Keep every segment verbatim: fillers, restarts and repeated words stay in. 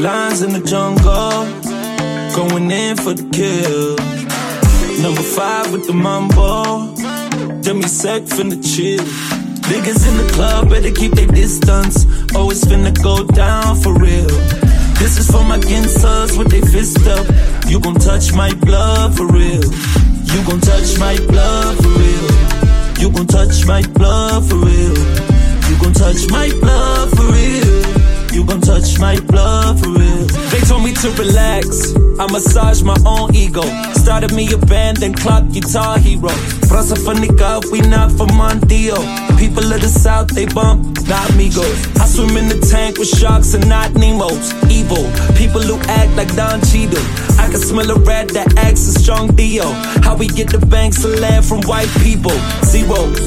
Lions in the jungle, going in for the kill. Number five with the mambo, demi-sec finna chill. Niggas in the club better keep their distance, always finna go down for real. This is for my gangsters with their fist up. You gon' touch my blood for real. You gon' touch my blood for real. You gon' touch my blood for real. You gon' touch my blood for real. You gon' touch my blood for real. They told me to relax, I massage my own ego. Started me a band, then clock Guitar Hero. Raza fanica, we not for Mondeo. People of the South, they bump, not amigos. I swim in the tank with sharks and not Nemos. Evil, people who act like Don Cheadle. I can smell a rat that acts a strong Dio. How we get the banks of land from white people. Zeros.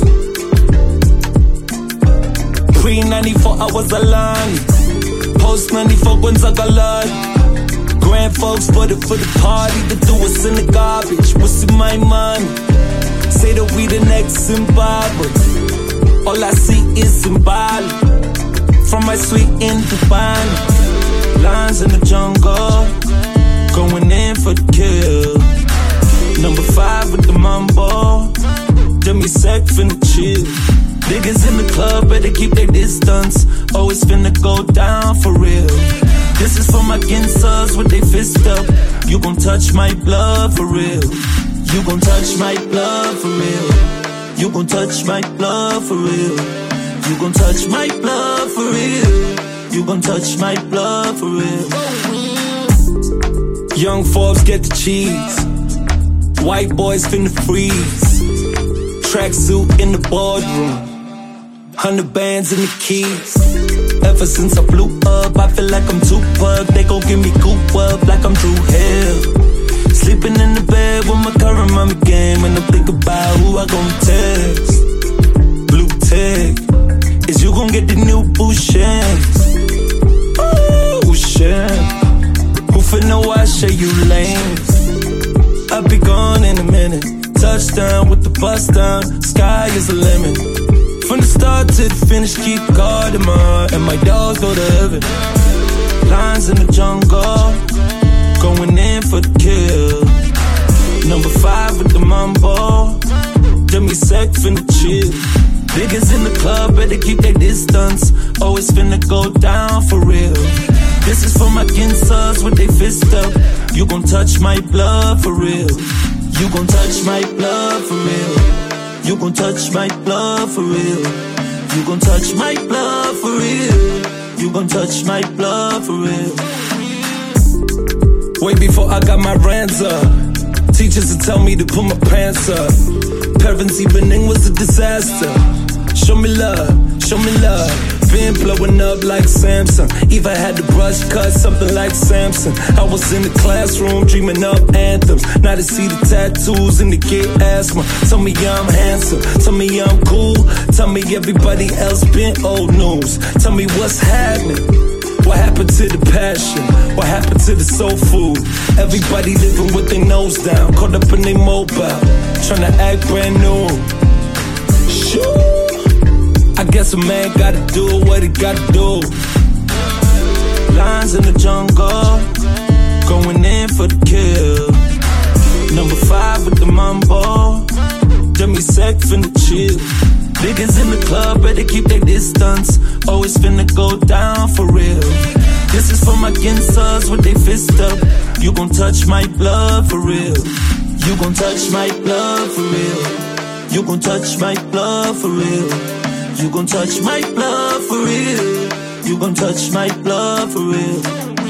Pre ninety-four, I was alone. Post ninety-four, kwenza galad. Grand folks for the, for the party. The do us in the garbage. What's in my money? Say that we the next Zimbabwe. All I see is Zimbabwe. From my sweet in Dubai. Lions in the jungle, going in for the kill. Number five with the mambo, demi-sec finna chill. Niggas in the club better keep their distance, always finna go down for real. This is for my gangsters with their fist up. You gon' touch my blood for real. You gon' touch my blood for real. You gon' touch my blood for real. You gon' touch my blood for real. You gon' touch my blood for real. Young Forbes get the cheese. White boys finna freeze. Tracksuit in the boardroom. Hundred bands in the keys. Ever since I blew up, I feel like I'm Tupac. They gon' give me goop up like I'm Drew Hill. Sleeping in the bed with my current mommy game, and I'm thinking about who I gon' text. Blue tick, is you gon' get the new Bouchons? Ooh, shit. Who finna wash you lanes? I'll be gone in a minute. Touchdown with the bust down, sky is the limit. From the start to the finish, keep guarding my, and my dogs go to heaven. Lions in the jungle, going in for the kill. Number five with the mambo, demi-sec finna chill. Niggas in the club better keep their distance, always finna go down for real. This is for my gangsters with their fist up. You gon' touch my blood for real. You gon' touch my blood for real. You gon' touch my blood for real. You gon' touch my blood for real. You gon' touch my blood for real. Way before I got my rants up, teachers would tell me to put my pants up. Parents evening was a disaster. Show me love, show me love. Been blowing up like Samson. Eva had the brush cut, something like Samson. I was in the classroom dreaming up anthems. Now to see the tattoos and to get asthma. Tell me I'm handsome, tell me I'm cool. Tell me everybody else been old news. Tell me what's happening. What happened to the passion? What happened to the soul food? Everybody living with their nose down, caught up in their mobile, trying to act brand new. Sure, I guess a man gotta do what he gotta do. Lions in the jungle, going in for the kill. Number five with the mambo, demi-sec finna chill. Niggas in the club better keep their distance, always finna go down for real. This is for my gangsters with their fist up. You gon' touch my blood for real. You gon' touch my blood for real. You gon' touch my blood for real. You gon' touch my blood for real. You gon' touch my blood for real.